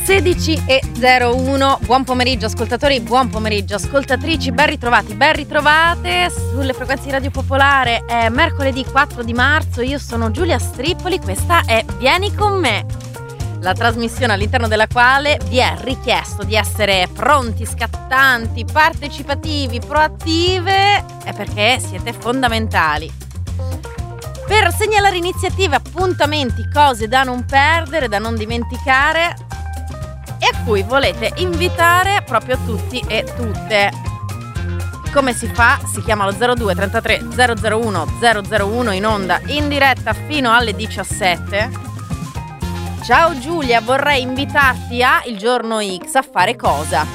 16:01, buon pomeriggio ascoltatori, buon pomeriggio ascoltatrici, ben ritrovati, ben ritrovate sulle frequenze di Radio Popolare. È mercoledì 4 di marzo, io sono Giulia Strippoli, questa è Vieni con me, la trasmissione all'interno della quale vi è richiesto di essere pronti, scattanti, partecipativi, proattive, è perché siete fondamentali per segnalare iniziative, appuntamenti, cose da non perdere, da non dimenticare e a cui volete invitare proprio tutti e tutte. Come si fa? Si chiama lo 02 33 001 001 in onda in diretta fino alle 17. Ciao Giulia, vorrei invitarti a il giorno X a fare cosa?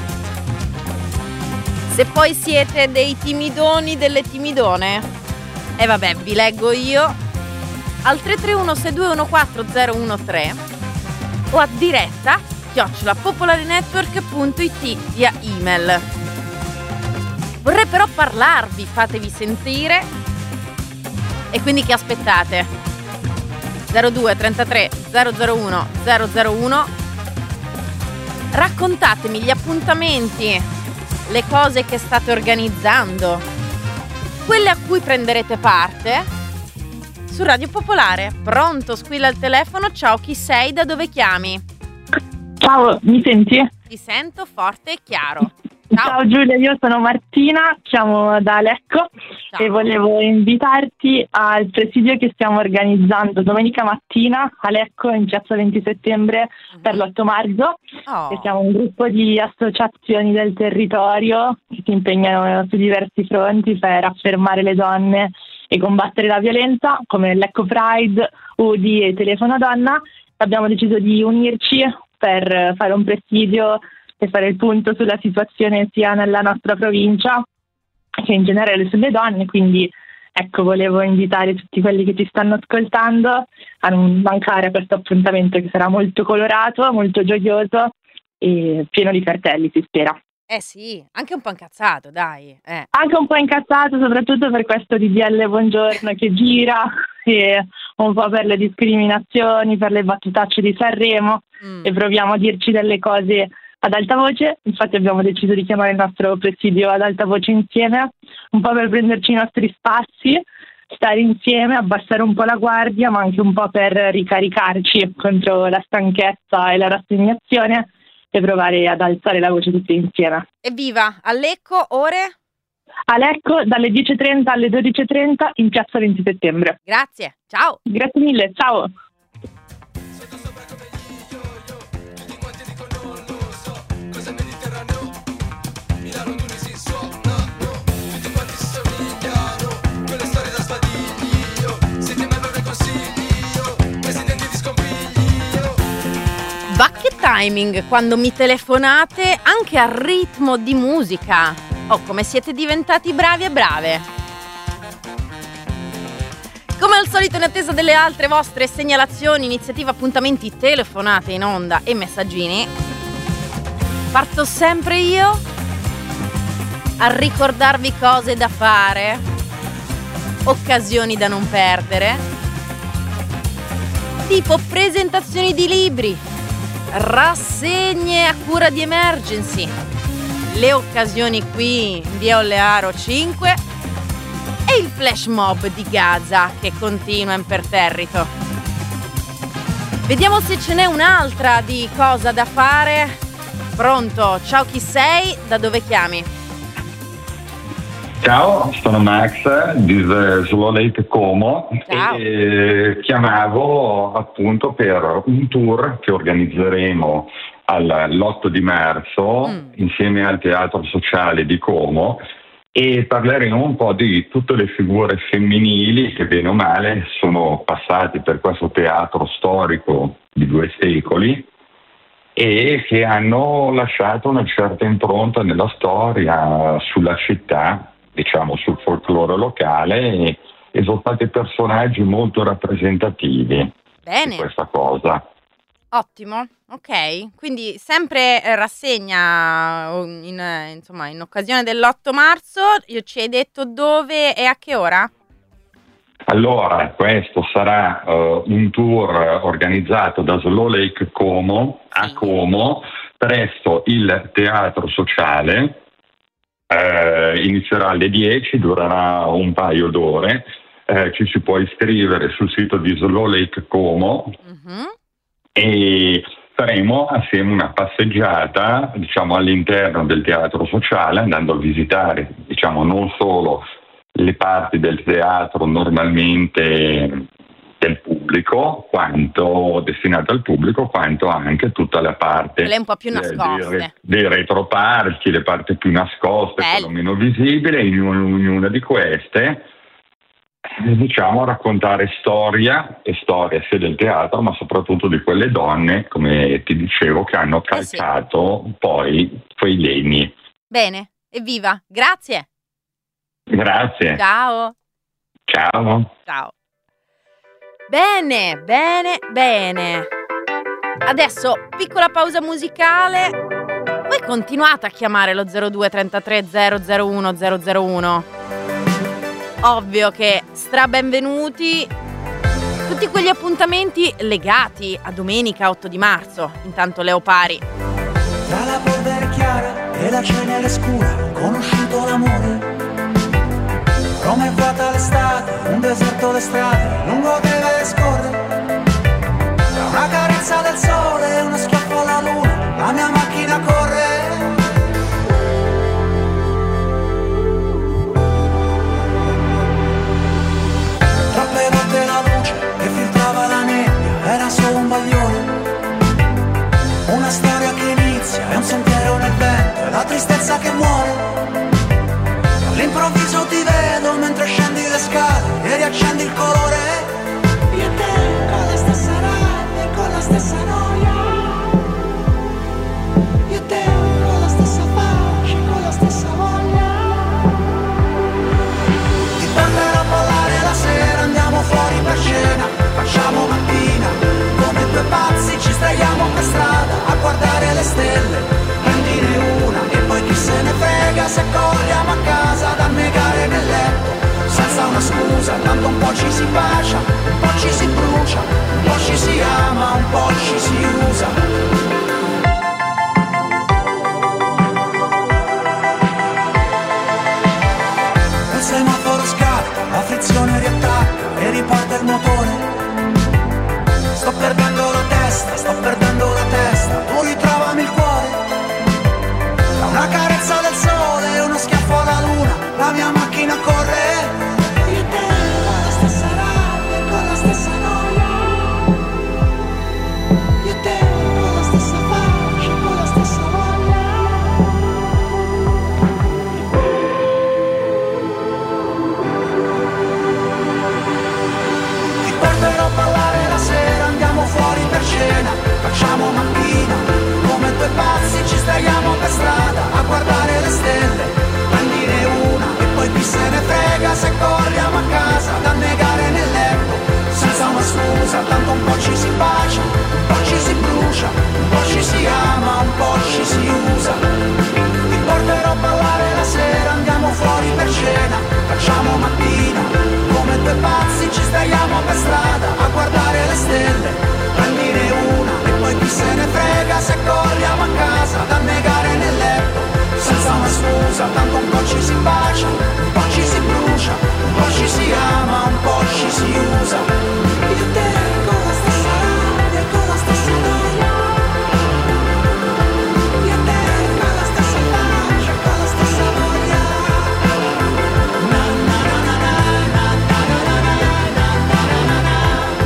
Se poi siete dei timidoni, delle timidone, e vabbè, vi leggo io al 331 6214 013 o a diretta @popolarinetwork.it via email. Vorrei però parlarvi, fatevi sentire. E quindi che aspettate? 02 33 001 001. Raccontatemi gli appuntamenti, le cose che state organizzando, quelle a cui prenderete parte su Radio Popolare. Pronto, squilla il telefono. Ciao, chi sei? Da dove chiami? Ciao, mi senti? Ti sento forte e chiaro. Ciao Giulia, io sono Martina, chiamo da Lecco. Ciao. E volevo invitarti al presidio che stiamo organizzando domenica mattina a Lecco in piazza 20 settembre per l'8 marzo. Oh. E siamo un gruppo di associazioni del territorio che si impegnano su diversi fronti per affermare le donne e combattere la violenza, come Lecco Pride, UDI e Telefono Donna. Abbiamo deciso di unirci per fare un presidio e fare il punto sulla situazione sia nella nostra provincia che in generale sulle donne, quindi ecco, volevo invitare tutti quelli che ci stanno ascoltando a non mancare a questo appuntamento che sarà molto colorato, molto gioioso e pieno di cartelli, si spera. Eh sì, anche un po' incazzato, dai. Anche un po' incazzato, soprattutto per questo DDL Buongiorno che gira e un po' per le discriminazioni, per le battutacce di Sanremo e proviamo a dirci delle cose ad alta voce. Infatti abbiamo deciso di chiamare il nostro presidio ad alta voce insieme, un po' per prenderci i nostri spazi, stare insieme, abbassare un po' la guardia, ma anche un po' per ricaricarci contro la stanchezza e la rassegnazione e provare ad alzare la voce tutti insieme. Evviva! A Lecco, ore? A Lecco dalle 10:30 alle 12:30 in piazza 20 settembre. Grazie, ciao! Grazie mille, ciao! Ma che timing quando mi telefonate anche al ritmo di musica. Oh, come siete diventati bravi e brave. Come al solito, in attesa delle altre vostre segnalazioni, iniziative, appuntamenti, telefonate in onda e messaggini, parto sempre io a ricordarvi cose da fare, occasioni da non perdere, tipo presentazioni di libri, rassegne a cura di Emergency, le occasioni qui in via Ollearo 5 e il flash mob di Gaza che continua imperterrito. Vediamo se ce n'è un'altra di cosa da fare. Pronto? Ciao, chi sei? Da dove chiami? Ciao, sono Max di Slow Lake Como. Ciao. E chiamavo appunto per un tour che organizzeremo l'8 di marzo insieme al Teatro Sociale di Como e parleremo un po' di tutte le figure femminili che bene o male sono passate per questo teatro storico di 2 secoli e che hanno lasciato una certa impronta nella storia, sulla città, diciamo sul folklore locale e sono stati personaggi molto rappresentativi Bene. di questa cosa. Ottimo, ok. Quindi sempre rassegna in occasione dell'8 marzo. Io ci hai detto dove e a che ora? Allora, questo sarà un tour organizzato da Slow Lake Como a Como presso il Teatro Sociale. Inizierà alle 10, durerà un paio d'ore. Ci si può iscrivere sul sito di Slow Lake Como e faremo assieme una passeggiata, diciamo, all'interno del Teatro Sociale, andando a visitare, diciamo, non solo le parti del teatro normalmente del pubblico, quanto destinate al pubblico, quanto anche tutta la parte un po' più nascoste dei retroparchi, le parti più nascoste, quello meno visibile. In ognuna di queste diciamo raccontare storia sia del teatro, ma soprattutto di quelle donne, come ti dicevo, che hanno calcato poi quei legni. Bene, evviva, grazie. Grazie. Ciao. Bene. Adesso piccola pausa musicale. Voi continuate a chiamare lo 02 33 001 001. Ovvio che benvenuti tutti quegli appuntamenti legati a domenica 8 di marzo. Intanto Leo Pari. Tra la polvere chiara e la cenere scura ho conosciuto l'amore. Roma è vuota l'estate, un deserto le strade, lungo deve scorrere. Tra una carezza del sole e uno schiaffo alla luna, la mia macchina corre. Troppe volte la luce che filtrava la nebbia era solo un bagliore. Una storia che inizia e un sentiero nel vento e la tristezza che muore. All'improvviso ti vedo mentre scendi le scale e riaccendi il colore. Io e te con la stessa rabbia e con la stessa noia. Io e te con la stessa pace e con la stessa voglia. Ti porterò a ballare la sera, andiamo fuori per cena, facciamo mattina. Come due pazzi ci sdraiamo per strada a guardare le stelle. Prendine una e poi chi se ne frega se corriamo a casa da annegare nel letto. Senza una scusa, tanto un po' ci si bacia, un po' ci si brucia, un po' ci si ama, un po' ci si usa. Il semaforo scatta, la frizione riattacca e riparte il motore. Sto perdendo la testa, tu ritrovami il cuore. Da una carezza del sole e uno schiaffo alla luna, la mia macchina corre. Io e te con la stessa rabbia e con la stessa noia. Io e te con la stessa pace e con la stessa voglia. Ti porterò a ballare la sera, andiamo fuori per cena, facciamo mattina. Come due pazzi ci sdraiamo per strada a guardare le stelle. Prendine una e poi chi se ne frega se corriamo a casa da annegare nel letto. Senza una scusa, tanto un po' ci si bacia, un po' ci si brucia, un po' ci si ama, un po' ci si usa. Ti porterò a ballare la sera, andiamo fuori per cena, facciamo mattina. Come due pazzi ci sdraiamo per strada a guardare le stelle. Prendine una e poi chi se ne frega se corriamo a casa da annegare nel letto. Senza una scusa, tanto un po' ci si bacia, un po' ci si brucia, un po' ci si ama, un po' ci si usa. Io e te con la stessa rabbia e con la stessa noia. Io e te con la stessa pace e con la stessa voglia. Na na na na na na na na na na na na.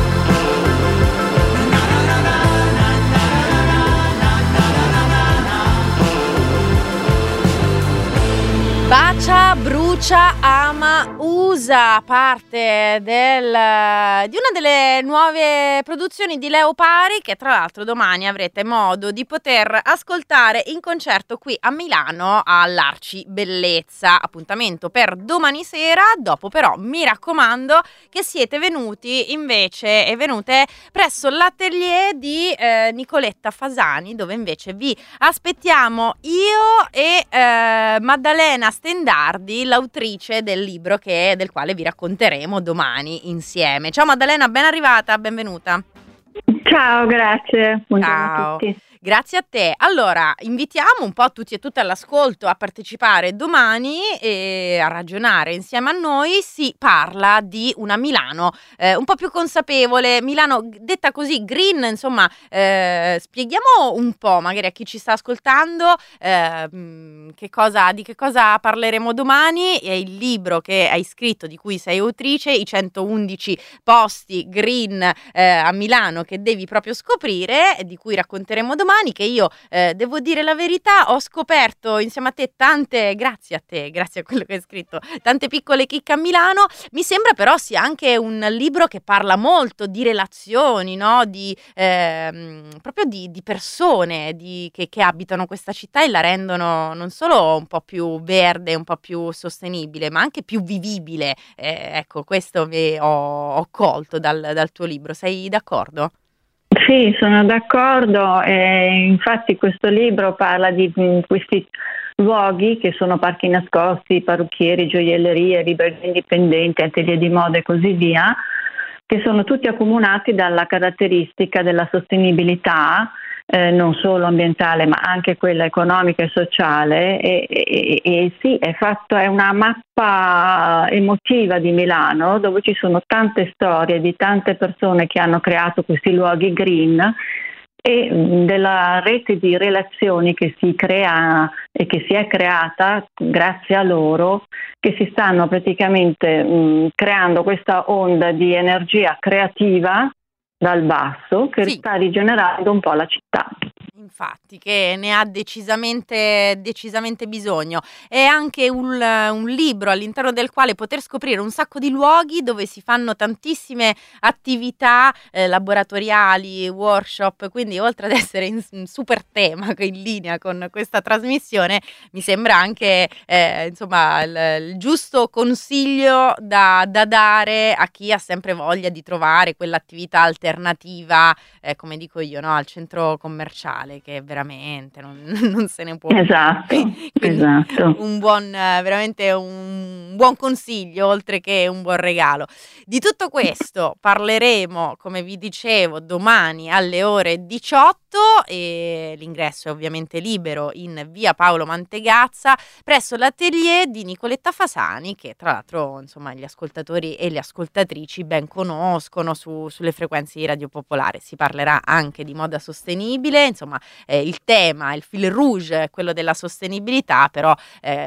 Bacia, brucia, ama, usa, parte di una delle nuove produzioni di Leo Pari, che tra l'altro domani avrete modo di poter ascoltare in concerto qui a Milano all'Arci Bellezza. Appuntamento per domani sera. Dopo però mi raccomando che siete venuti invece e venute presso l'atelier di Nicoletta Fasani, dove invece vi aspettiamo io e Maddalena Stendardi noi l'autrice del libro del quale vi racconteremo domani insieme. Ciao Maddalena, ben arrivata, benvenuta. Ciao, grazie. Buongiorno Ciao. a tutti. Grazie a te. Allora, invitiamo un po' tutti e tutte all'ascolto a partecipare domani e a ragionare insieme a noi. Si parla di una Milano un po' più consapevole, Milano detta così green, insomma, spieghiamo un po' magari a chi ci sta ascoltando di che cosa parleremo domani. È il libro che hai scritto, di cui sei autrice, i 111 posti green a Milano che devi proprio scoprire, di cui racconteremo domani, che io devo dire la verità, ho scoperto insieme a te grazie a quello che hai scritto, tante piccole chicche a Milano. Mi sembra però sia anche un libro che parla molto di relazioni, no? Proprio di persone che abitano questa città e la rendono non solo un po' più verde, un po' più sostenibile, ma anche più vivibile. Ecco, questo ho colto dal tuo libro. Sei d'accordo? Sì, sono d'accordo. Infatti questo libro parla di questi luoghi che sono parchi nascosti, parrucchieri, gioiellerie, librerie indipendenti, atelier di moda e così via, che sono tutti accomunati dalla caratteristica della sostenibilità, non solo ambientale ma anche quella economica e sociale, e sì, è una mappa emotiva di Milano, dove ci sono tante storie di tante persone che hanno creato questi luoghi green e della rete di relazioni che si crea e che si è creata grazie a loro, che si stanno praticamente creando questa onda di energia creativa dal basso che sta rigenerando un po' la città. Infatti, che ne ha decisamente bisogno. È anche un libro all'interno del quale poter scoprire un sacco di luoghi dove si fanno tantissime attività laboratoriali, workshop, quindi oltre ad essere in super tema, in linea con questa trasmissione, mi sembra anche il giusto consiglio da dare a chi ha sempre voglia di trovare quell'attività alternativa, come dico io, no? Al centro commerciale, che veramente non se ne può. Esatto. Veramente un buon consiglio, oltre che un buon regalo. Di tutto questo parleremo, come vi dicevo, domani alle ore 18, e l'ingresso è ovviamente libero in via Paolo Mantegazza presso l'atelier di Nicoletta Fasani, che tra l'altro gli ascoltatori e le ascoltatrici ben conoscono sulle frequenze di Radio Popolare. Si parlerà anche di moda sostenibile, il tema, il fil rouge è quello della sostenibilità, però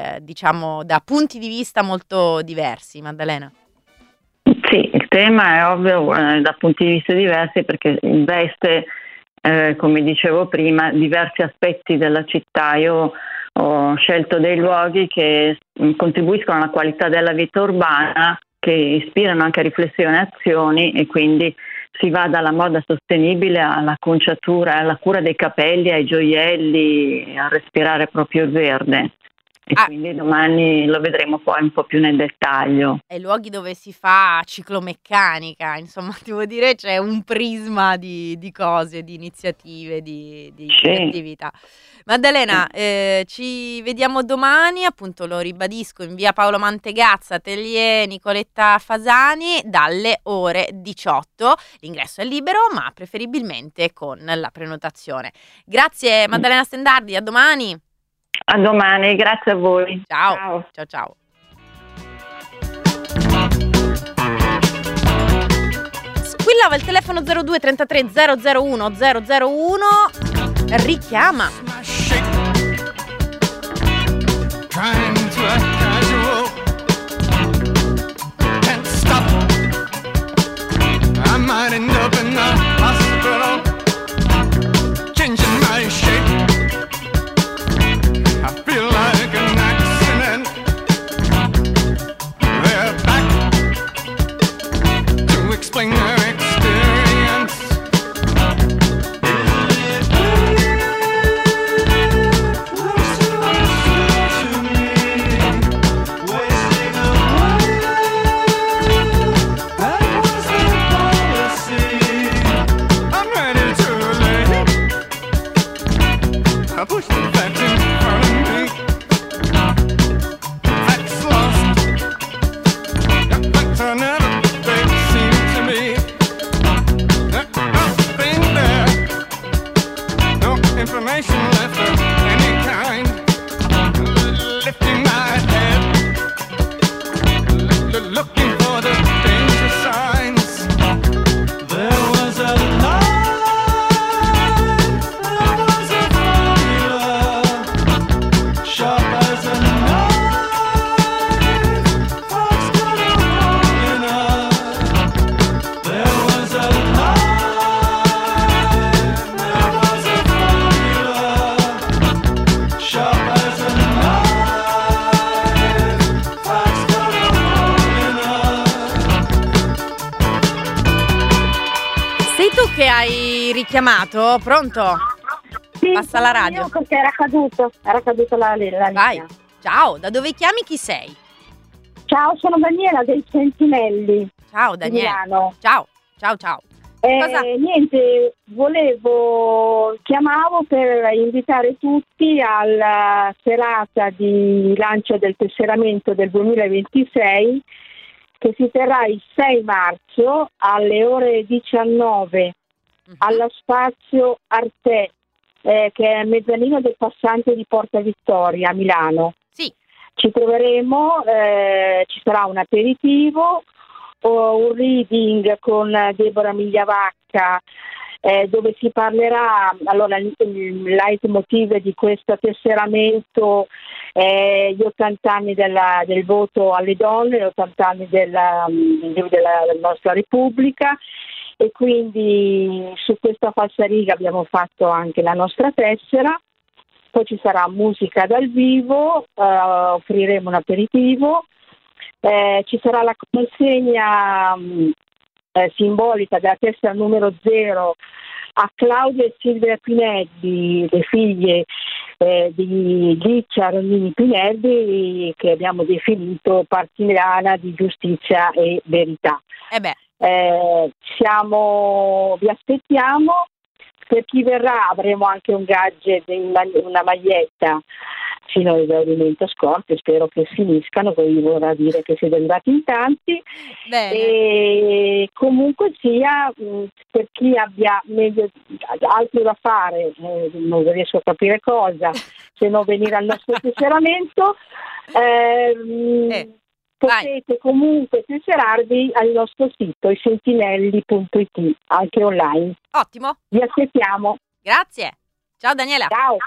da punti di vista molto diversi. Maddalena? Sì, il tema è ovvio da punti di vista diversi, perché investe, come dicevo prima, diversi aspetti della città. Io ho scelto dei luoghi che contribuiscono alla qualità della vita urbana, che ispirano anche a riflessioni e azioni, e quindi si va dalla moda sostenibile all'acconciatura, alla cura dei capelli, ai gioielli, a respirare proprio il verde. E quindi domani lo vedremo poi un po' più nel dettaglio. E luoghi dove si fa ciclomeccanica, devo dire, c'è un prisma di cose, di iniziative, di attività. Maddalena, ci vediamo domani, appunto lo ribadisco, in via Paolo Mantegazza, atelier Nicoletta Fasani, dalle ore 18. L'ingresso è libero, ma preferibilmente con la prenotazione. Grazie Maddalena Stendardi, a domani. A domani, grazie a voi. Ciao. Squillava il telefono 02 33 001 001. Richiama. I might end up in the hospital, changing my shape. I feel like an accident. They're back to explain their experience. they're looking for the danger signs. There was a line, there was a formula, sharp as a knife, fast to the winner. There was a line, there was a formula, sharp as a knife, fast to the winner. Sei tu che hai richiamato? Pronto? Sì, Passa la sono radio. io perché era caduta la linea. Vai. Ciao, da dove chiami? Chi sei? Ciao, sono Daniela dei Sentinelli Ciao di Daniele. Milano. Ciao. Cosa? Niente, chiamavo per invitare tutti alla serata di lancio del tesseramento del 2026 che si terrà il 6 marzo alle ore 19 allo spazio Arte, che è mezzanino del passante di Porta Vittoria a Milano. Sì. Ci troveremo, ci sarà un aperitivo, un reading con Deborah Migliavacca, dove si parlerà, allora il leitmotiv di questo tesseramento gli 80 anni del voto alle donne, gli 80 anni della nostra Repubblica, e quindi su questa falsariga abbiamo fatto anche la nostra tessera. Poi ci sarà musica dal vivo, offriremo un aperitivo, ci sarà la consegna simbolica della tessera numero 0 a Claudia e Silvia Pinelli, le figlie di Licia Ronini Pinelli, che abbiamo definito partigiana di giustizia e verità. Vi aspettiamo. Per chi verrà avremo anche un gadget, una maglietta fino all'esaurimento scorte, spero che finiscano, poi vorrà dire che siete arrivati in tanti. Bene. E comunque sia, per chi abbia altro da fare, non riesco a capire cosa, se non venire al nostro tesseramento, potete comunque tesserarvi al nostro sito isentinelli.it, anche online. Ottimo. Vi aspettiamo. Grazie. Ciao Daniela. Ciao.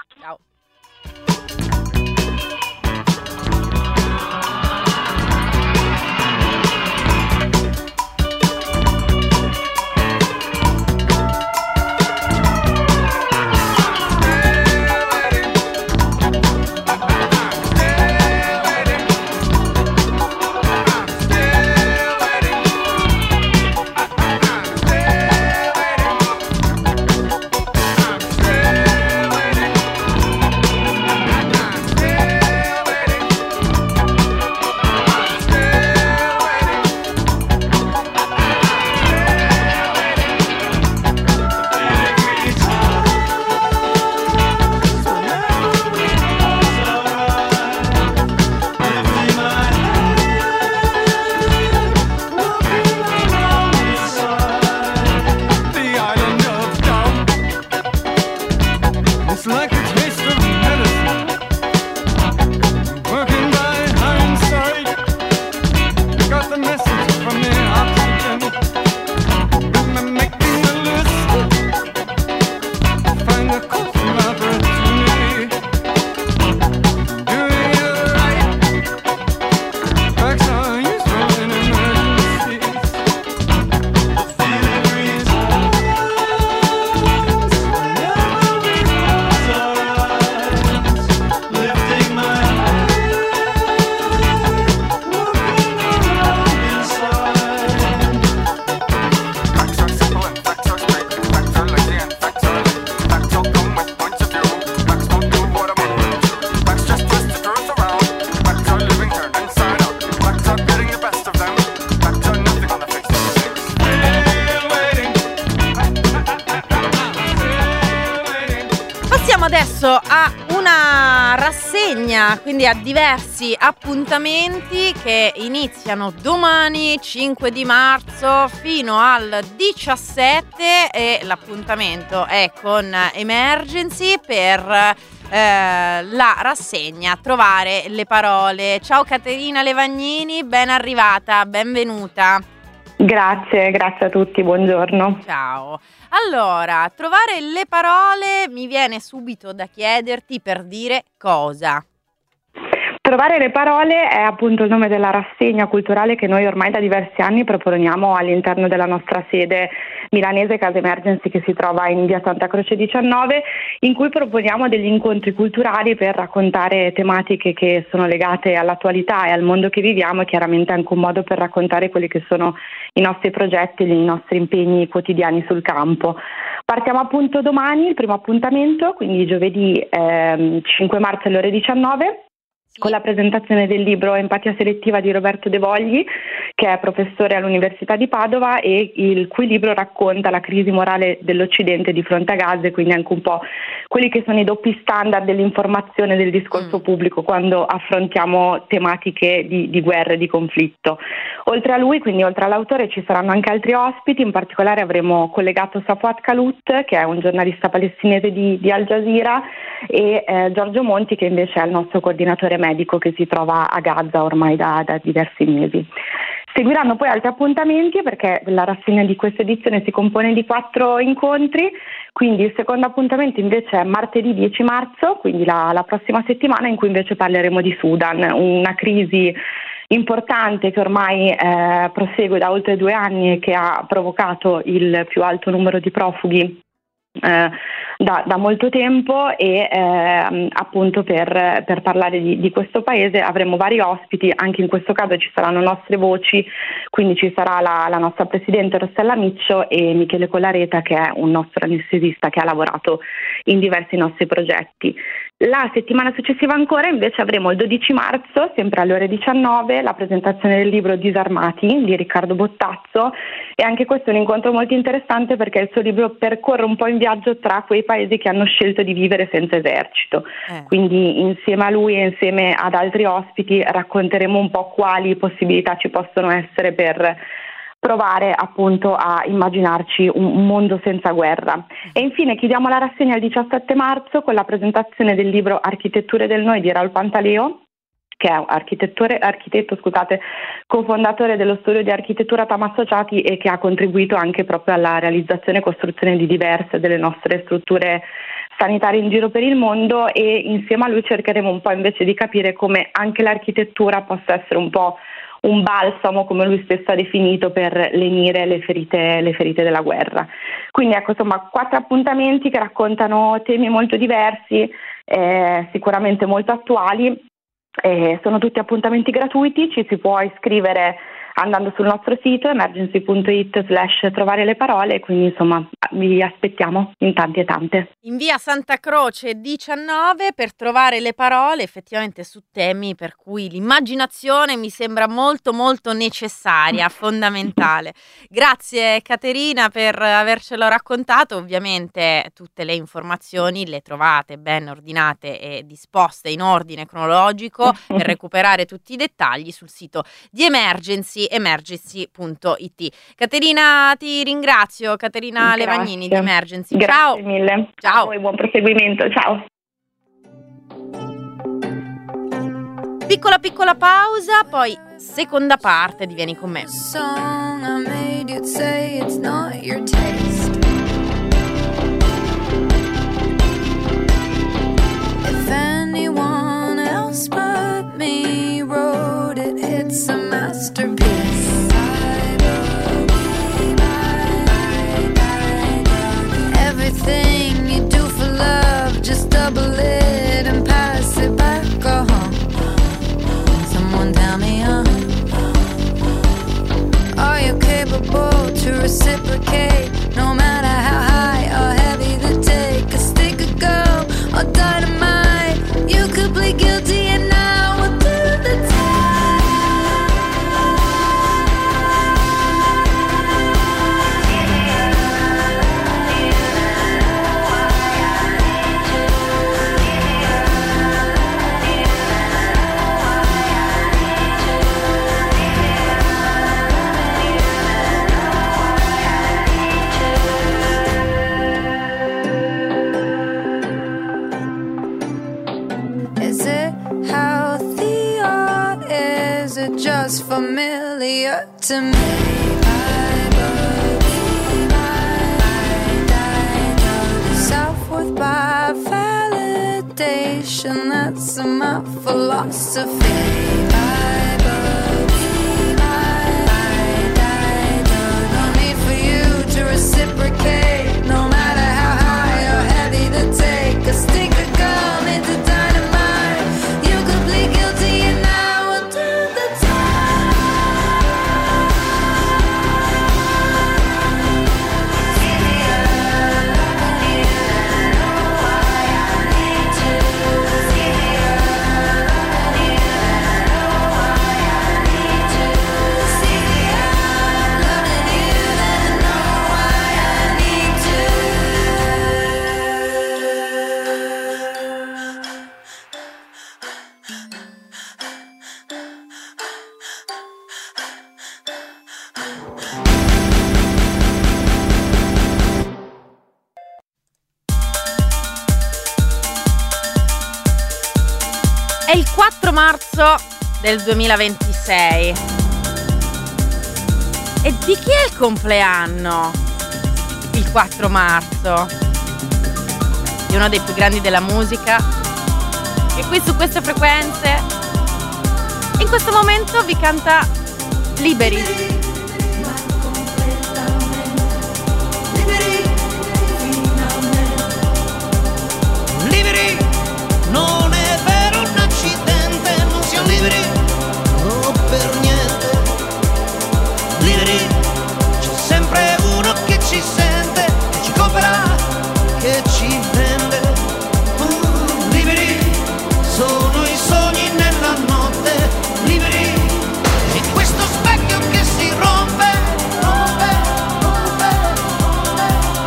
Adesso a una rassegna, quindi a diversi appuntamenti che iniziano domani 5 di marzo fino al 17 e l'appuntamento è con Emergency per la rassegna Trovare le parole. Ciao Caterina Levagnini, ben arrivata, benvenuta. Grazie a tutti, buongiorno. Ciao. Allora, Trovare le parole mi viene subito da chiederti per dire cosa. Trovare le parole è appunto il nome della rassegna culturale che noi ormai da diversi anni proponiamo all'interno della nostra sede milanese Casa Emergency, che si trova in via Santa Croce 19, in cui proponiamo degli incontri culturali per raccontare tematiche che sono legate all'attualità e al mondo che viviamo, e chiaramente anche un modo per raccontare quelli che sono i nostri progetti, i nostri impegni quotidiani sul campo. Partiamo appunto domani, il primo appuntamento, quindi giovedì 5 marzo alle ore 19. Con la presentazione del libro Empatia selettiva di Roberto De Vogli, che è professore all'Università di Padova e il cui libro racconta la crisi morale dell'Occidente di fronte a Gaza, e quindi anche un po' quelli che sono i doppi standard dell'informazione del discorso pubblico quando affrontiamo tematiche di guerra e di conflitto. Oltre a lui, quindi oltre all'autore, ci saranno anche altri ospiti. In particolare avremo collegato Safwat Kalut, che è un giornalista palestinese di Al Jazeera, e Giorgio Monti, che invece è il nostro coordinatore medico che si trova a Gaza ormai da diversi mesi. Seguiranno poi altri appuntamenti, perché la rassegna di questa edizione si compone di 4 incontri, quindi il secondo appuntamento invece è martedì 10 marzo, quindi la prossima settimana, in cui invece parleremo di Sudan, una crisi importante che ormai prosegue da oltre 2 anni e che ha provocato il più alto numero di profughi da molto tempo, e appunto per parlare di questo paese avremo vari ospiti. Anche in questo caso ci saranno nostre voci, quindi ci sarà la nostra presidente Rossella Miccio e Michele Collareta, che è un nostro anestesista che ha lavorato in diversi nostri progetti. La settimana successiva ancora invece avremo il 12 marzo, sempre alle ore 19, la presentazione del libro Disarmati di Riccardo Bottazzo, e anche questo è un incontro molto interessante perché il suo libro percorre un po' in viaggio tra quei paesi che hanno scelto di vivere senza esercito. Quindi insieme a lui e insieme ad altri ospiti racconteremo un po' quali possibilità ci possono essere per provare appunto a immaginarci un mondo senza guerra. E infine chiudiamo la rassegna il 17 marzo con la presentazione del libro Architetture del Noi di Raul Pantaleo, che è architetto, cofondatore dello studio di architettura TAM Associati, e che ha contribuito anche proprio alla realizzazione e costruzione di diverse delle nostre strutture sanitarie in giro per il mondo, e insieme a lui cercheremo un po' invece di capire come anche l'architettura possa essere un po' un balsamo, come lui stesso ha definito, per lenire le ferite della guerra. Quindi ecco, insomma, 4 appuntamenti che raccontano temi molto diversi, sicuramente molto attuali. Sono tutti appuntamenti gratuiti, ci si può iscrivere andando sul nostro sito emergency.it/trovare le parole, quindi insomma vi aspettiamo in tanti e tante. In via Santa Croce 19 per Trovare le parole, effettivamente su temi per cui l'immaginazione mi sembra molto molto necessaria, fondamentale. Grazie Caterina per avercelo raccontato. Ovviamente tutte le informazioni le trovate ben ordinate e disposte in ordine cronologico per recuperare tutti i dettagli sul sito di emergency.it. Caterina, ti ringrazio. Caterina Levagnini di Emergency. Ciao. Grazie mille. Ciao. A voi, buon proseguimento. Ciao. Piccola pausa, poi seconda parte di Vieni con me. Song I made you'd say it's not your taste. If anyone else but me wrote it, it's a masterpiece. Everything you do for love, just double it and pass it back. Someone tell me, are you capable to reciprocate? No familiar to me. I believe I died of self-worth by validation. That's my philosophy. I believe I died of no need for you to reciprocate. No matter how high or heavy the take, a stick a gun into dynamite. You could plead guilty and I will do the time. È il 4 marzo del 2026. E di chi è il compleanno? Il 4 marzo. Di uno dei più grandi della musica. E qui su queste frequenze, in questo momento vi canta Liberi. Liberi, non è vero un accidente, non siamo liberi, no per niente. Liberi, c'è sempre uno che ci sente, che ci compra, che ci vende. Liberi, sono i sogni nella notte. Liberi, e questo specchio che si rompe, rompe, rompe, rompe.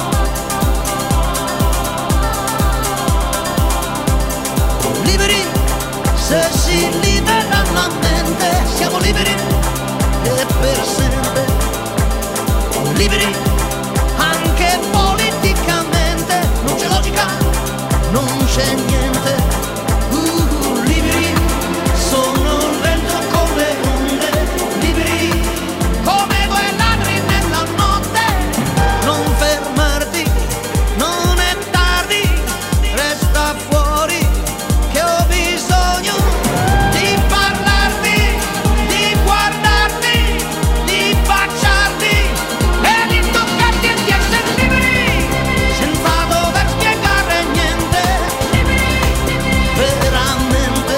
Liberi, se si libera la mente, siamo liberi e per sempre. Liberi, anche politicamente, non c'è logica, non c'è niente. Liberi, sono lento con le onde. Liberi, come due ladri nella notte. Non fermarti, non è tardi, resta fuori che ho bisogno di parlarti, di guardarti, di baciarti e di toccarti e di essere liberi, senza dover spiegare niente, veramente,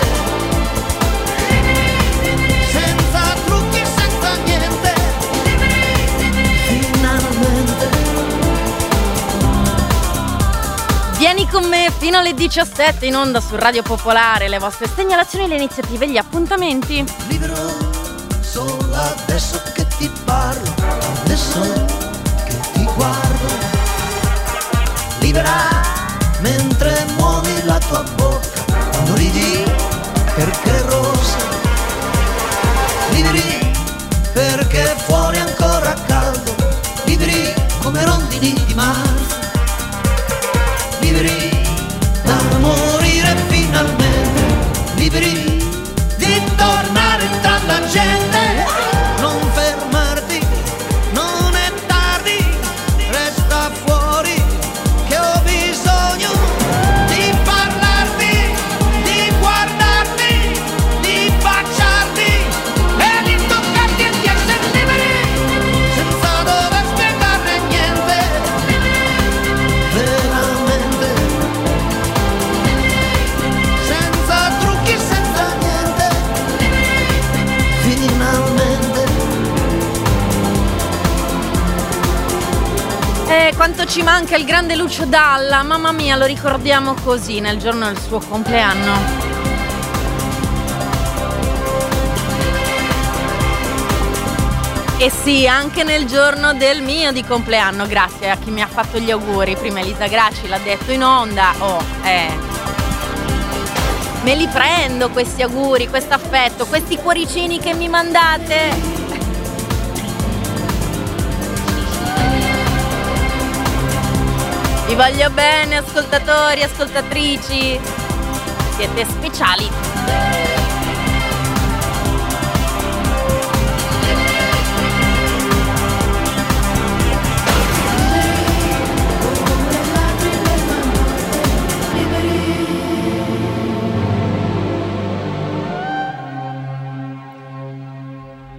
senza trucchi, senza niente, finalmente. Vieni con me fino alle 17 in onda su Radio Popolare. Le vostre segnalazioni, le iniziative, gli appuntamenti. Libero solo adesso che ti parlo, adesso che ti guardo. Libera mentre muovi la tua bocca, quando ridi perché è rossa. Liberi perché fuori è ancora caldo. Liberi come rondini di marzo. Liberi da morire finalmente. Liberi di tornare tra la gente. Non fermarti, non è tardi, resta fuori che ho bisogno di parlarti, di guardarti, di baciarti e di toccarti e di essere liberi, senza dover spiegare niente, veramente, senza trucchi, senza niente, finalmente. Quanto ci manca il grande Lucio Dalla. Mamma mia, lo ricordiamo così nel giorno del suo compleanno. E sì, anche nel giorno del mio di compleanno. Grazie a chi mi ha fatto gli auguri. Prima Elisa Gracci l'ha detto in onda. Me li prendo questi auguri, questo affetto, questi cuoricini che mi mandate. Vi voglio bene, ascoltatori, ascoltatrici. Siete speciali.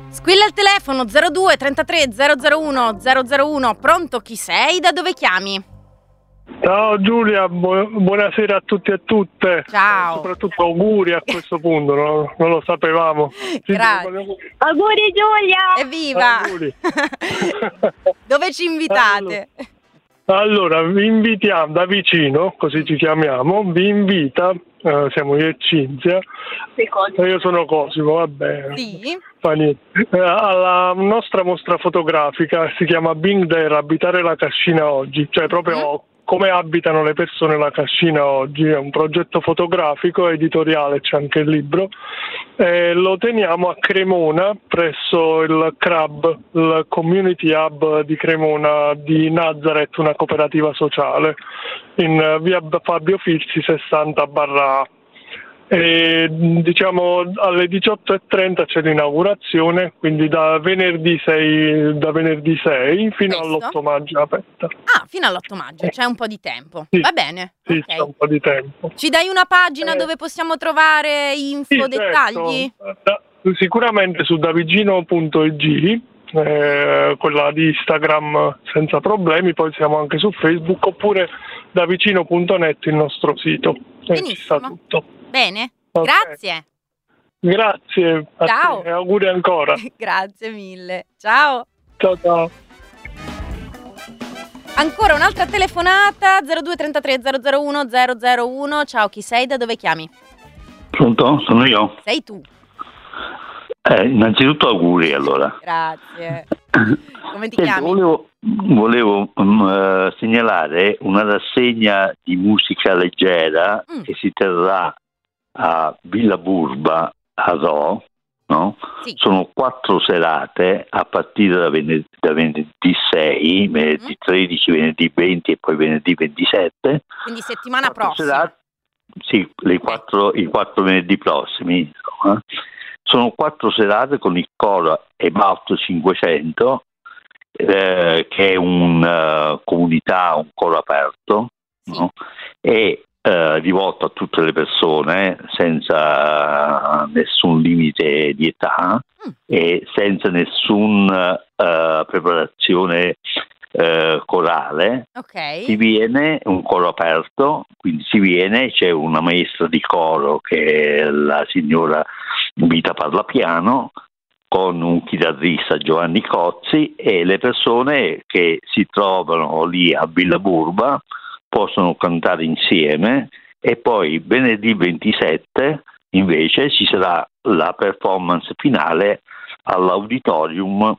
Squilla il telefono 02 33 001 001. Pronto, chi sei? Da dove chiami? Ciao Giulia, buonasera a tutti e a tutte. Ciao. Soprattutto auguri a questo punto, no? Non lo sapevamo. Grazie. Auguri Giulia! Evviva! Auguri. Dove ci invitate? Allora, vi invitiamo da vicino, così ci chiamiamo, vi invita, siamo io e Cinzia, io sono Cosimo, vabbè. Sì. Fa niente. Alla nostra mostra fotografica, si chiama Being There, abitare la Cascina oggi, cioè proprio come abitano le persone la Cascina oggi. È un progetto fotografico, editoriale, c'è anche il libro. Lo teniamo a Cremona, presso il CRAB, il Community Hub di Cremona di Nazareth, una cooperativa sociale, in via Fabio Filzi 60/A. Diciamo alle 18:30 c'è l'inaugurazione, quindi da venerdì 6 fino all'8 maggio è aperta. Ah, fino all'8 maggio, c'è un po' di tempo. Sì. Va bene. Sì, Ok. c'è un po' di tempo. Ci dai una pagina dove possiamo trovare info, Sì, dettagli? certo. Sicuramente su davigino.it, quella di Instagram senza problemi, poi siamo anche su Facebook, oppure davicino.net, il nostro sito. Ci sta tutto. Bene, Ok. grazie. Grazie a Ciao. te e auguri ancora. Grazie mille. Ciao. Ciao ciao. Ancora un'altra telefonata 02 33 001 001. Ciao, chi sei? Da dove chiami? Pronto? Sono io? Sei tu. Innanzitutto auguri allora. Grazie. Come ti Senti, chiami? volevo segnalare una rassegna di musica leggera che si terrà a Villa Burba a Rho, no? Sì. Sono 4 serate a partire da venerdì 6, venerdì 13, venerdì 20 e poi venerdì 27. Quindi settimana 4 prossima. serate, sì, i 4 venerdì prossimi. Insomma. Sono 4 serate con il coro About 500, che è una comunità, un coro aperto, no? E rivolto a tutte le persone senza nessun limite di età e senza nessuna preparazione corale. Ok. Si viene, un coro aperto, quindi si viene, c'è una maestra di coro che è la signora Vita Parlapiano, con un chitarrista Giovanni Cozzi, e le persone che si trovano lì a Villa Burba possono cantare insieme. E poi venerdì 27 invece ci sarà la performance finale all'auditorium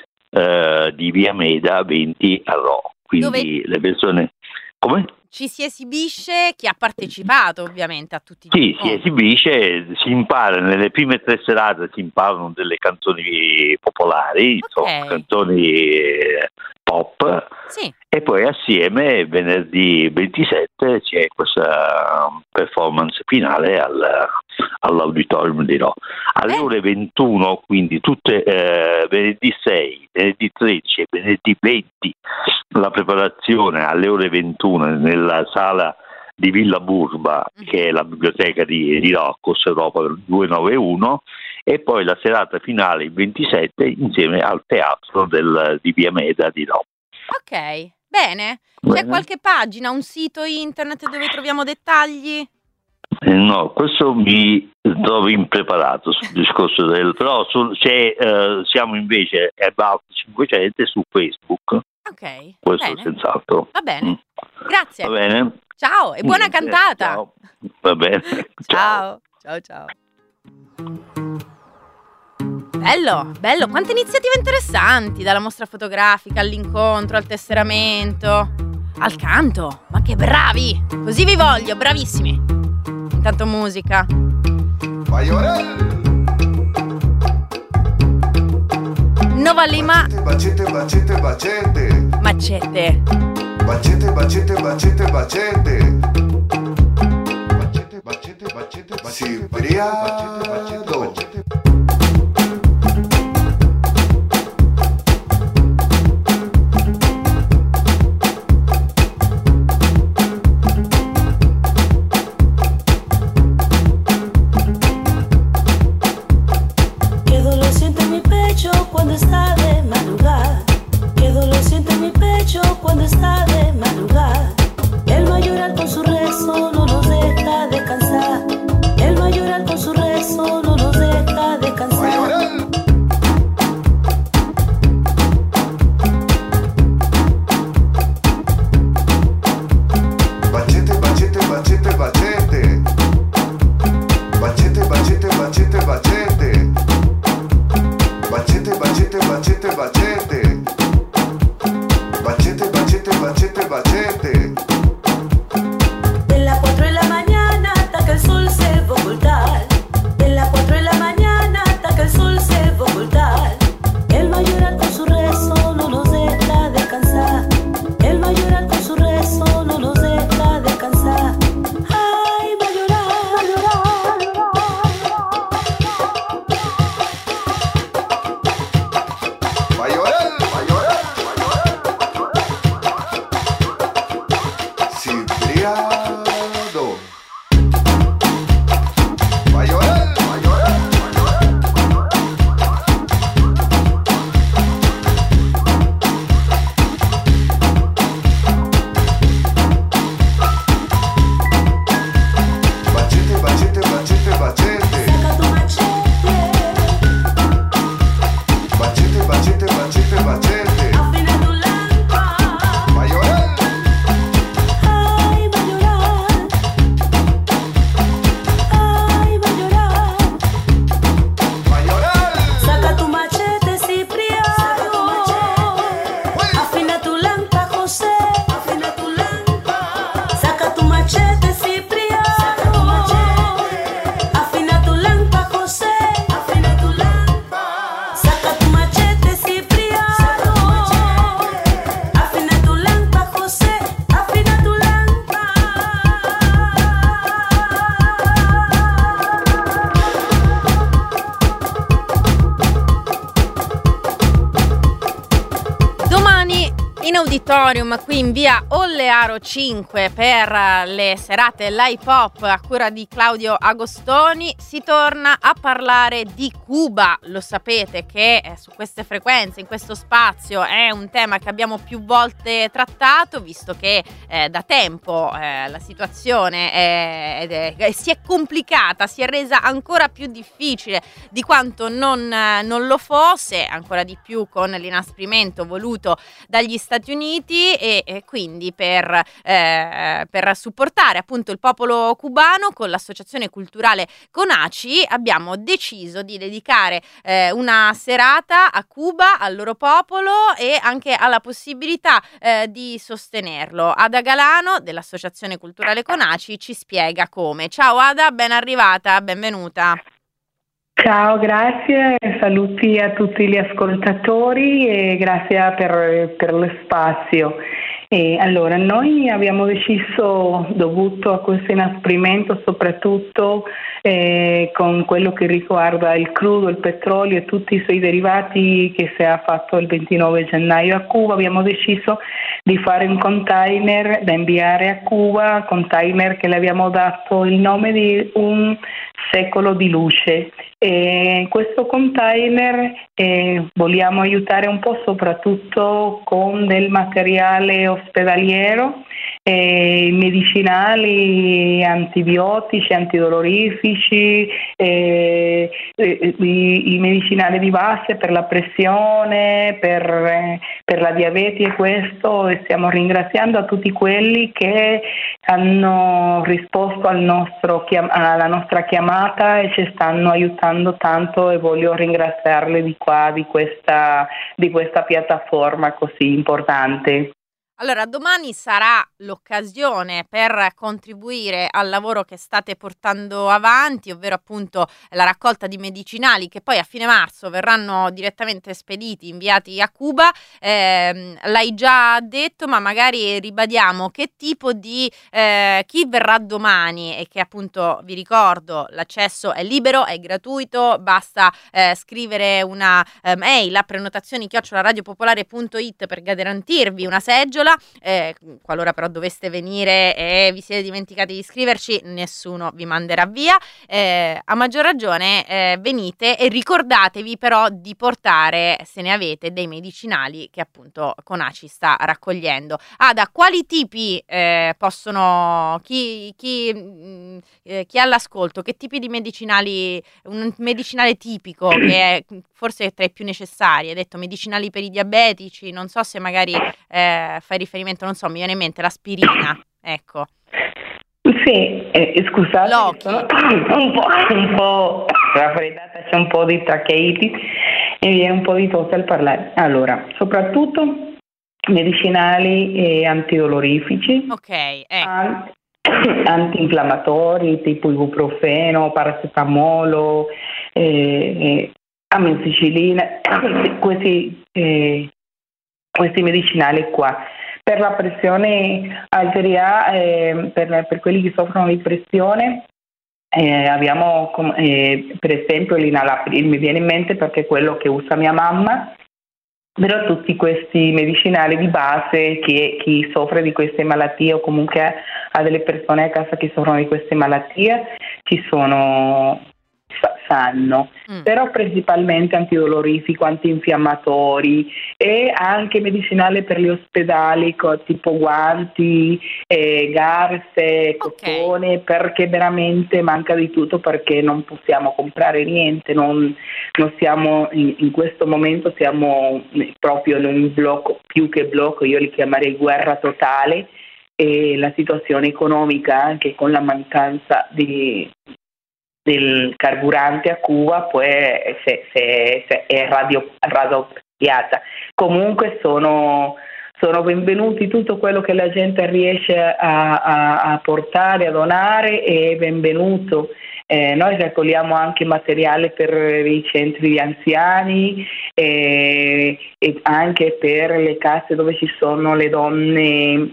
di Via Meda 20 a Rho. Quindi le persone... Come? Ci si esibisce chi ha partecipato ovviamente a tutti i Sì, si esibisce, si impara, nelle prime 3 serate si imparano delle canzoni popolari, insomma, canzoni pop, sì. E poi assieme venerdì 27 c'è questa performance finale all'auditorium di Rho. Alle ore 21, quindi tutte venerdì 6, venerdì 13 e venerdì 20 la preparazione alle ore 21 nella sala di Villa Burba, che è la biblioteca di Roccos, Europa 291, e poi la serata finale il 27 insieme al teatro di Via Meda di Rho. Ok, bene. C'è qualche pagina, un sito internet dove troviamo dettagli? No, questo mi trovo impreparato sul discorso però siamo invece About 500 su Facebook. Ok, questo bene. Senz'altro. Va bene, grazie. Va bene? Ciao e buona Niente, cantata. ciao. Va bene. Ciao, ciao, ciao. Bello, bello, quante iniziative interessanti, dalla mostra fotografica all'incontro, al tesseramento, al canto. Ma che bravi! Così vi voglio, bravissimi. Intanto musica. Nova Lima. Bacete, bacete, bacete. Macete. Bacete, bacete, bacete, bacete. Bacete, bacete, bacete, bacete. Cipriano. Qué dolor siento en mi pecho bacete, bacete. Bacete, bacete, bacete, bacete. De las 4 de la mañana hasta que el sol se va a ocultar. De las 4 de la mañana hasta que el sol se va a ocultar. Él va a llorar con su rezo, no nos deja descansar. Él va a llorar con su rezo, no nos deja descansar. Ay, va a llorar, va a llorar. Va a llorar, va a llorar, Cipriano. Va a llorar, va a llorar, Bacete, bacete, bacete, bacete. Saca tu machete, Bacete, bacete, bacete, bacete. afina tu lámpara. Va a llorar. Ay, va a llorar. Ay, va a llorar. Va a llorar. Saca tu machete, Cipriano. Afina tu lámpara, José. Afina tu lámpara. Saca tu machete, Cipriano. Afina tu lámpara, José. Afina tu lámpara. Saca tu machete, Cipriano. Afina tu lámpara, José. Afina tu lámpara. Domani in auditorium qui in via Ollearo 5 per le serate live pop a cura di Claudio Agostoni si torna a parlare di Cuba. Lo sapete che su queste frequenze, in questo spazio, è un tema che abbiamo più volte trattato, visto che da tempo la situazione si è complicata, si è resa ancora più difficile di quanto non lo fosse, ancora di più con l'inasprimento voluto dagli Stati Uniti e quindi per supportare appunto il popolo cubano con l'associazione culturale CONACI abbiamo deciso di dedicare una serata a Cuba, al loro popolo e anche alla possibilità di sostenerlo. Ada Galano dell'associazione culturale CONACI ci spiega come. Ciao Ada, ben arrivata, benvenuta. Ciao, grazie, saluti a tutti gli ascoltatori e grazie per lo spazio. Allora, noi abbiamo deciso, dovuto a questo inasprimento, soprattutto con quello che riguarda il crudo, il petrolio e tutti i suoi derivati che si è fatto il 29 gennaio a Cuba, abbiamo deciso di fare un container da inviare a Cuba, container che le abbiamo dato il nome di Un secolo di luce. Questo container vogliamo aiutare un po' soprattutto con del materiale ospedaliero, medicinali, antibiotici, antidolorifici, i medicinali di base per la pressione, per la diabete e questo, e stiamo ringraziando a tutti quelli che hanno risposto alla nostra chiamata e ci stanno aiutando tanto e voglio ringraziarle di qua, di questa piattaforma così importante. Allora, domani sarà l'occasione per contribuire al lavoro che state portando avanti, ovvero appunto la raccolta di medicinali che poi a fine marzo verranno direttamente spediti, inviati a Cuba. L'hai già detto, ma magari ribadiamo che tipo di chi verrà domani e che appunto vi ricordo l'accesso è libero, è gratuito, basta scrivere una mail a prenotazioni@radiopopolare.it per garantirvi una seggiola. Qualora però doveste venire e vi siete dimenticati di iscriverci, nessuno vi manderà via. A maggior ragione venite e ricordatevi però di portare, se ne avete, dei medicinali che appunto CONACI sta raccogliendo. Ada, quali tipi possono chi è all'ascolto, che tipi di medicinali, un medicinale tipico che è forse tra i più necessari? Hai detto medicinali per i diabetici, non so se magari fai riferimento, non so, mi viene in mente l'aspirina, ecco. Sì, scusate, sono un po' raffreddata, c'è un po' di tracheiti. e mi viene un po' di tosse al parlare. Allora, soprattutto medicinali e antidolorifici, antinfiammatori tipo ibuprofeno, paracetamolo, amoxicillina, questi medicinali qua. Per la pressione arteriale, per quelli che soffrono di pressione, abbiamo per esempio l'inalapril, mi viene in mente perché è quello che usa mia mamma, però tutti questi medicinali di base, chi soffre di queste malattie o comunque ha delle persone a casa che soffrono di queste malattie, ci sono, sanno, però principalmente antidolorifico, antinfiammatori e anche medicinale per gli ospedali tipo guanti, garze, cotone, perché veramente manca di tutto, perché non possiamo comprare niente, non siamo in questo momento, siamo proprio in un blocco, più che blocco, io li chiamerei guerra totale, e la situazione economica anche con la mancanza del carburante a Cuba poi è raddoppiata. Comunque sono benvenuti tutto quello che la gente riesce a portare, a donare, è benvenuto. Noi raccogliamo anche materiale per i centri di anziani e anche per le case dove ci sono le donne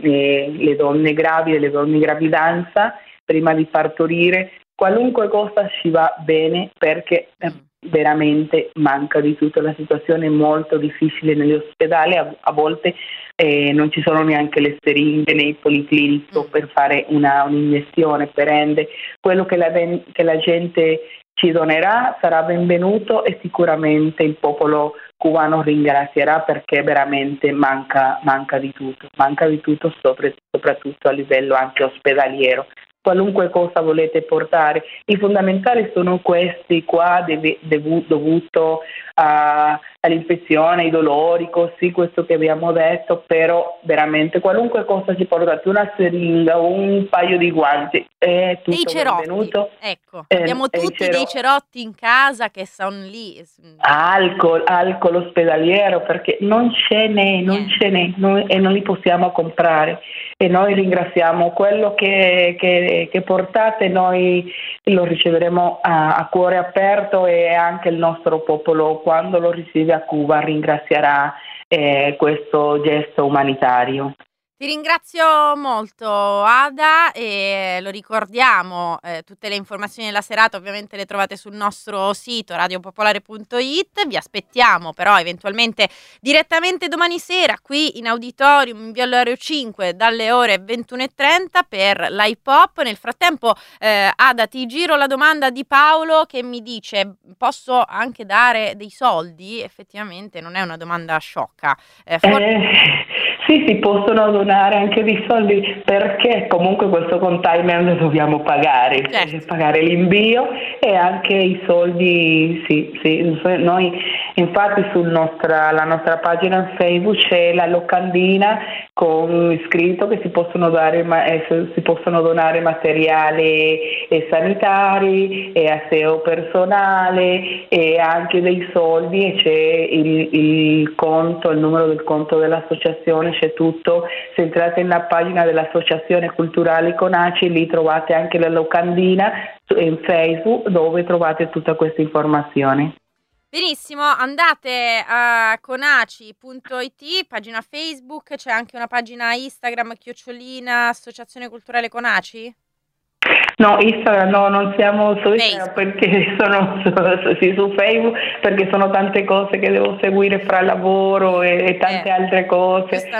gravide, le donne in gravidanza prima di partorire. Qualunque cosa ci va bene, perché veramente manca di tutto, la situazione è molto difficile negli ospedali, a volte non ci sono neanche le siringhe nei policlinici per fare un'iniezione, per rende quello che la gente ci donerà sarà benvenuto, e sicuramente il popolo cubano ringrazierà, perché veramente manca di tutto soprattutto a livello anche ospedaliero. Qualunque cosa volete portare, i fondamentali sono questi qua, dovuto all'infezione, ai dolori, così, questo che abbiamo detto, però veramente qualunque cosa ci portate, una seringa, un paio di guanti, è tutto dei cerotti, benvenuto. Ecco, abbiamo tutti dei cerotti in casa che sono lì. Alcol ospedaliero, perché non ce n'è, e non li possiamo comprare, e noi ringraziamo quello che portate, noi lo riceveremo a cuore aperto, e anche il nostro popolo, quando lo riceve a Cuba, ringrazierà questo gesto umanitario. Ti ringrazio molto, Ada, e lo ricordiamo, tutte le informazioni della serata ovviamente le trovate sul nostro sito radiopopolare.it. Vi aspettiamo però eventualmente direttamente domani sera qui in auditorium in Via Laureo 5 dalle ore 21:30 per l'hip hop. Nel frattempo, Ada, ti giro la domanda di Paolo che mi dice: posso anche dare dei soldi? Effettivamente non è una domanda sciocca. Sì, si possono donare anche dei soldi, perché comunque questo container dobbiamo pagare, pagare l'invio e anche i soldi, sì. Noi infatti la nostra pagina Facebook c'è la locandina con scritto che si possono donare materiali sanitari e aseo personale e anche dei soldi, e c'è il conto, il numero del conto dell'associazione, c'è tutto. Se entrate nella pagina dell'Associazione Culturale Conaci, lì trovate anche la locandina in Facebook, dove trovate tutta questa informazione. Benissimo, andate a conaci.it, pagina Facebook, c'è anche una pagina Instagram, @ Associazione Culturale Conaci? No, Instagram no, non siamo su Instagram, perché sono su Facebook, perché sono tante cose che devo seguire fra lavoro e tante altre cose,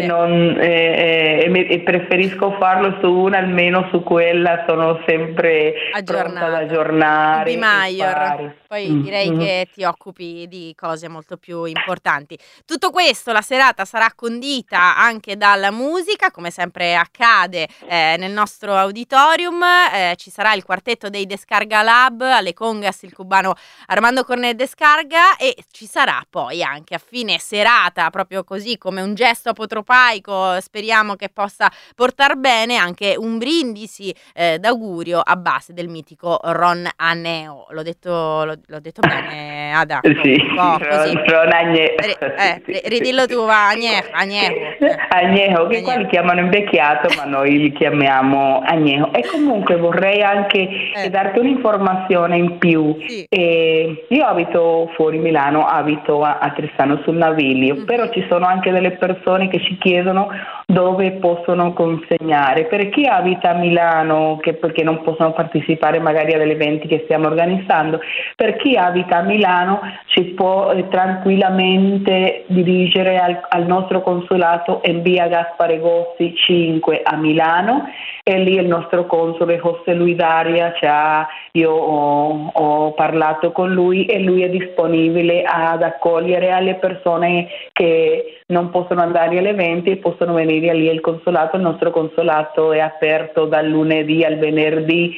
e preferisco farlo su una, almeno su quella sono sempre pronta ad aggiornare. Poi direi che ti occupi di cose molto più importanti. Tutto questo, la serata sarà condita anche dalla musica, come sempre accade nel nostro auditorium. ci sarà il quartetto dei Descarga Lab, alle congas il cubano Armando Cornet Descarga, e ci sarà poi anche a fine serata, proprio così come un gesto apotropaico, speriamo che possa portar bene, anche un brindisi d'augurio a base del mitico Ron Aneo. L'ho detto bene, Ada? Sì, così. Ron Agneo. Ridillo tu, va, Agneo, che qua li chiamano invecchiato, ma noi li chiamiamo Agneo. E comunque vorrei anche darti un'informazione in più. Sì. Io abito fuori Milano, abito a Tristano sul Naviglio, però ci sono anche delle persone che ci chiedono dove possono consegnare. Per chi abita a Milano, perché non possono partecipare magari a degli eventi che stiamo organizzando, per chi abita a Milano ci può tranquillamente dirigere al nostro consolato in via Gaspare Gozzi 5 a Milano, e lì il nostro console José Luis Daria io ho parlato con lui e lui è disponibile ad accogliere alle persone che non possono andare agli eventi e possono venire lì al consolato. Il nostro consolato è aperto dal lunedì al venerdì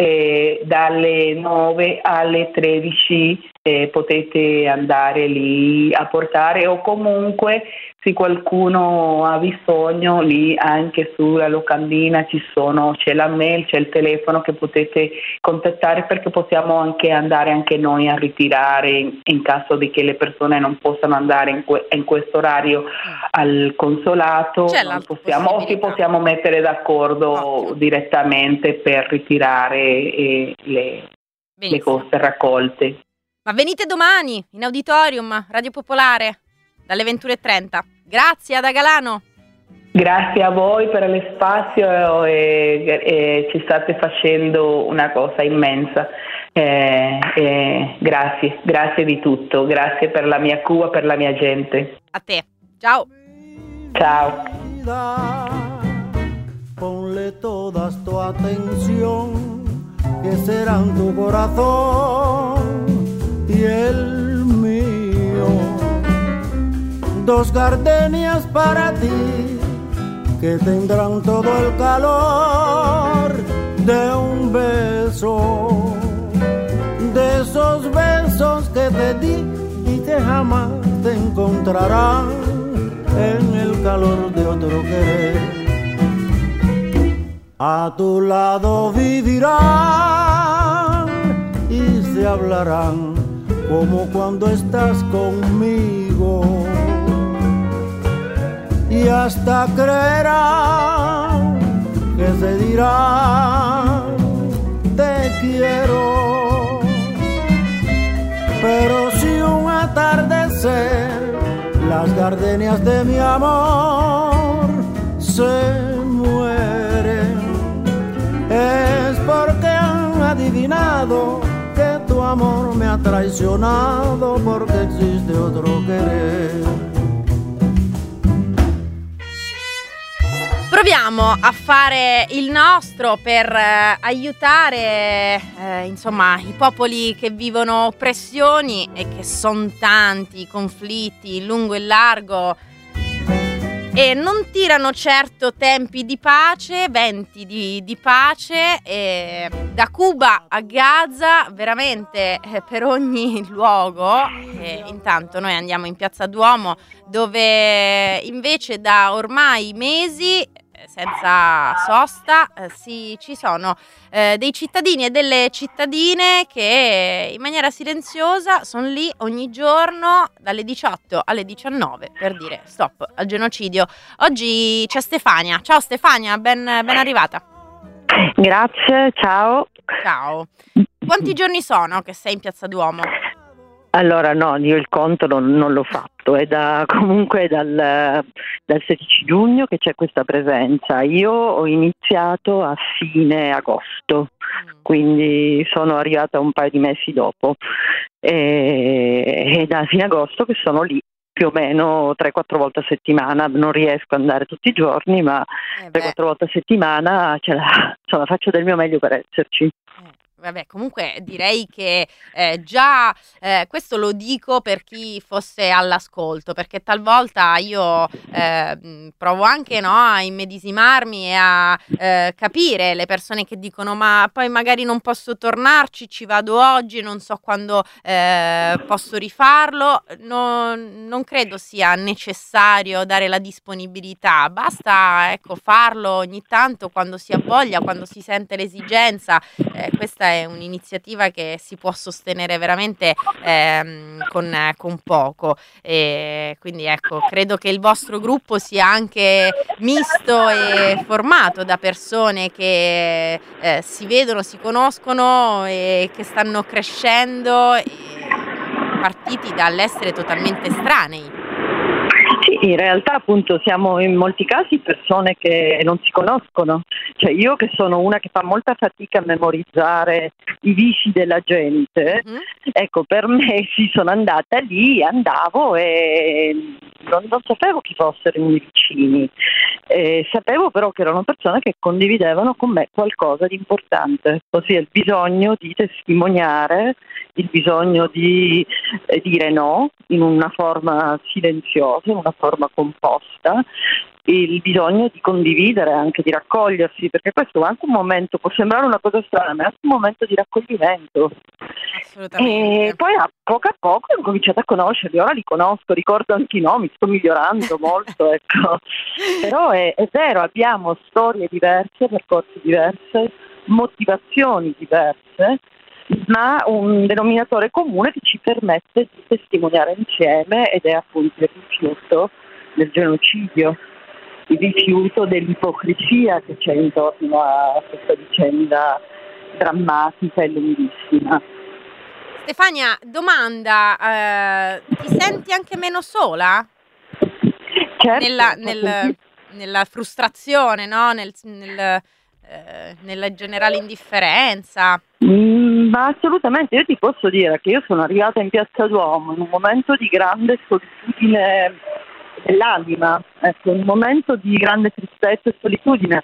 dalle 9 alle 13, potete andare lì a portare, o comunque se qualcuno ha bisogno lì anche sulla locandina c'è la mail, c'è il telefono che potete contattare, perché possiamo anche andare anche noi a ritirare in caso di che le persone non possano andare in questo orario al consolato, non possiamo, o ci possiamo mettere d'accordo direttamente per ritirare le cose raccolte. Ma venite domani in auditorium Radio Popolare dalle 21:30. Grazie Ada Galano. Grazie a voi per lo spazio e ci state facendo una cosa immensa. Grazie di tutto, grazie per la mia Cuba, per la mia gente. A te, ciao. Ciao. Ponle toda tu atención, que serán tu corazón y el mío. Dos gardenias para ti, que tendrán todo el calor de un beso, de esos besos que te di y que jamás te encontrarán en el calor de otro querer. A tu lado vivirán y se hablarán como cuando estás conmigo, y hasta creerán que se dirán te quiero. Pero si un atardecer las gardenias de mi amor se mueren, es porque han adivinado que tu amor me ha traicionado, porque existe otro querer. Proviamo a fare il nostro per aiutare insomma i popoli che vivono oppressioni, e che sono tanti, conflitti lungo e largo, e non tirano certo tempi di pace, venti di pace, e da Cuba a Gaza, veramente per ogni luogo. E intanto noi andiamo in Piazza Duomo, dove invece da ormai mesi, senza sosta, ci sono dei cittadini e delle cittadine che in maniera silenziosa sono lì ogni giorno dalle 18 alle 19 per dire stop al genocidio. Oggi c'è Stefania. Ciao Stefania, ben arrivata. Grazie, ciao. Ciao. Quanti giorni sono che sei in Piazza Duomo? Allora no, io il conto non l'ho fatto, è comunque dal 16 giugno che c'è questa presenza. Io ho iniziato a fine agosto, quindi sono arrivata un paio di mesi dopo, e da fine agosto che sono lì più o meno 3-4 volte a settimana. Non riesco ad andare tutti i giorni, ma 3-4 volte a settimana faccio del mio meglio per esserci. Vabbè, comunque direi che già questo lo dico per chi fosse all'ascolto, perché talvolta io provo anche, no, a immedesimarmi e a capire le persone che dicono ma poi magari non posso tornarci, ci vado oggi, non so quando posso rifarlo. Non credo sia necessario dare la disponibilità, basta, ecco, farlo ogni tanto quando si ha voglia, quando si sente l'esigenza. Questa è un'iniziativa che si può sostenere veramente con poco, e quindi ecco, credo che il vostro gruppo sia anche misto e formato da persone che si vedono, si conoscono e che stanno crescendo, partiti dall'essere totalmente estranei. Sì, in realtà appunto siamo in molti casi persone che non si conoscono, cioè io che sono una che fa molta fatica a memorizzare i visi della gente, ecco, per me sono andata lì, andavo e non sapevo chi fossero i miei vicini, sapevo però che erano persone che condividevano con me qualcosa di importante, ossia il bisogno di testimoniare, il bisogno di dire no in una forma silenziosa, in una forma composta, il bisogno di condividere, anche di raccogliersi, perché questo è anche un momento, può sembrare una cosa strana, ma è anche un momento di raccoglimento. E poi a poco ho cominciato a conoscerli, ora li conosco, ricordo anche i nomi, sto migliorando molto, ecco. Però è vero, abbiamo storie diverse, percorsi diversi, motivazioni diverse, ma un denominatore comune che ci permette di testimoniare insieme, ed è appunto il rifiuto del genocidio, il rifiuto dell'ipocrisia che c'è intorno a questa vicenda drammatica e lunghissima. Stefania, domanda, ti senti anche meno sola? Certo, nella frustrazione, no? Nella generale indifferenza? Ma assolutamente, io ti posso dire che io sono arrivata in Piazza Duomo in un momento di grande solitudine dell'anima, ecco, un momento di grande tristezza e solitudine,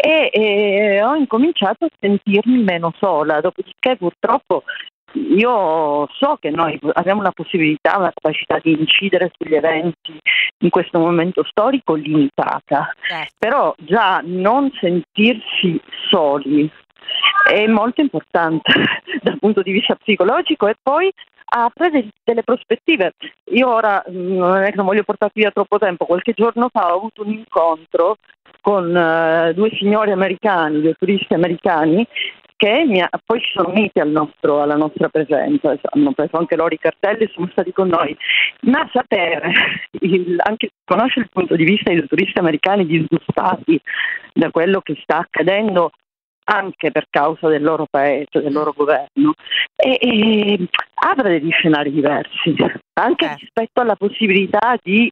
e ho incominciato a sentirmi meno sola, dopodiché purtroppo io so che noi abbiamo una possibilità, una capacità di incidere sugli eventi in questo momento storico limitata, però già non sentirsi soli è molto importante dal punto di vista psicologico, e poi apre delle prospettive. Io ora non è che non voglio portare via troppo tempo, qualche giorno fa ho avuto un incontro con due signori americani, due turisti americani, che poi si sono uniti alla nostra presenza, hanno preso anche loro i cartelli e sono stati con noi, ma sapere, anche conoscere il punto di vista dei turisti americani disgustati da quello che sta accadendo anche per causa del loro paese, del loro governo, e apre degli scenari diversi, anche rispetto alla possibilità di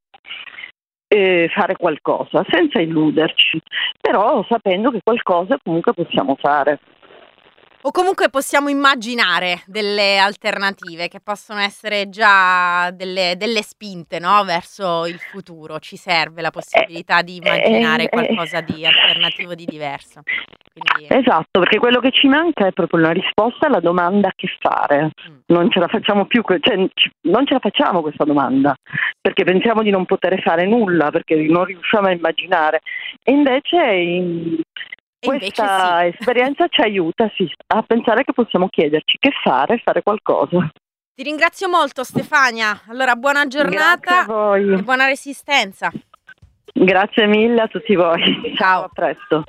fare qualcosa, senza illuderci, però sapendo che qualcosa comunque possiamo fare. O comunque possiamo immaginare delle alternative che possono essere già delle spinte, no? Verso il futuro. Ci serve la possibilità di immaginare qualcosa di alternativo, di diverso. Quindi... Esatto, perché quello che ci manca è proprio una risposta alla domanda che fare. Non ce la facciamo più, non ce la facciamo questa domanda, perché pensiamo di non poter fare nulla, perché non riusciamo a immaginare. E invece questa esperienza ci aiuta a pensare che possiamo chiederci che fare qualcosa. Ti ringrazio molto, Stefania. Allora, buona giornata e buona resistenza. Grazie mille a tutti voi. Ciao, a presto.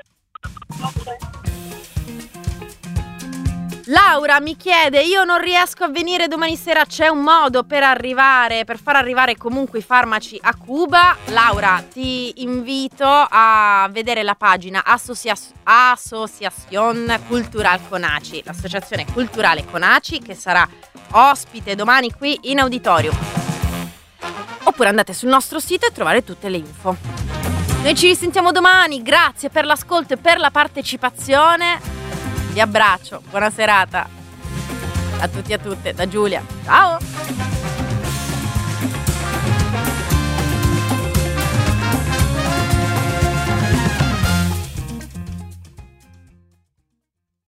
Laura mi chiede: io non riesco a venire domani sera, c'è un modo per far arrivare comunque i farmaci a Cuba? Laura, ti invito a vedere la pagina Asociación Cultural Conaci, l'associazione culturale Conaci, che sarà ospite domani qui in auditorium. Oppure andate sul nostro sito e trovare tutte le info. Noi ci risentiamo domani, grazie per l'ascolto e per la partecipazione. Vi abbraccio, buona serata a tutti e a tutte da Giulia. Ciao!